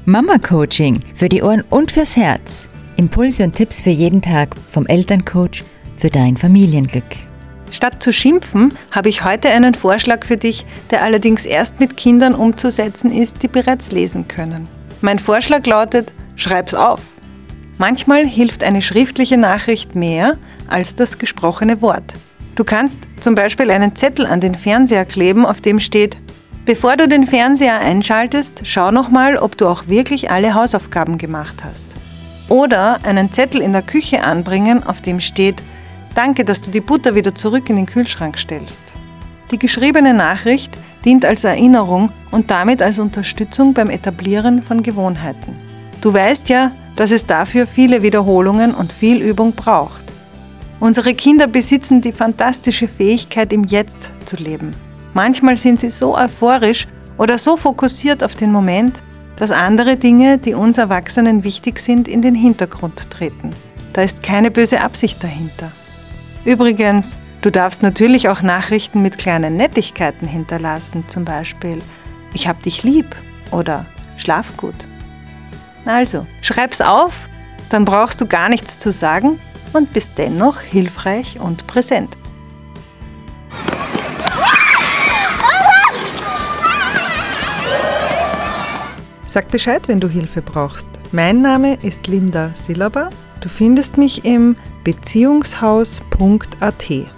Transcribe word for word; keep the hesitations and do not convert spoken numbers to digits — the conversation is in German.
Mama Coaching für die Ohren und fürs Herz. Impulse und Tipps für jeden Tag vom Elterncoach für dein Familienglück. Statt zu schimpfen, habe ich heute einen Vorschlag für dich, der allerdings erst mit Kindern umzusetzen ist, die bereits lesen können. Mein Vorschlag lautet: Schreib's auf. Manchmal hilft eine schriftliche Nachricht mehr als das gesprochene Wort. Du kannst zum Beispiel einen Zettel an den Fernseher kleben, auf dem steht: Bevor du den Fernseher einschaltest, schau nochmal, ob du auch wirklich alle Hausaufgaben gemacht hast. Oder einen Zettel in der Küche anbringen, auf dem steht: Danke, dass du die Butter wieder zurück in den Kühlschrank stellst. Die geschriebene Nachricht dient als Erinnerung und damit als Unterstützung beim Etablieren von Gewohnheiten. Du weißt ja, dass es dafür viele Wiederholungen und viel Übung braucht. Unsere Kinder besitzen die fantastische Fähigkeit, im Jetzt zu leben. Manchmal sind sie so euphorisch oder so fokussiert auf den Moment, dass andere Dinge, die uns Erwachsenen wichtig sind, in den Hintergrund treten. Da ist keine böse Absicht dahinter. Übrigens, du darfst natürlich auch Nachrichten mit kleinen Nettigkeiten hinterlassen, zum Beispiel: Ich hab dich lieb oder Schlaf gut. Also, schreib's auf, dann brauchst du gar nichts zu sagen und bist dennoch hilfreich und präsent. Sag Bescheid, wenn du Hilfe brauchst. Mein Name ist Linda Sillaber. Du findest mich im beziehungshaus punkt a t.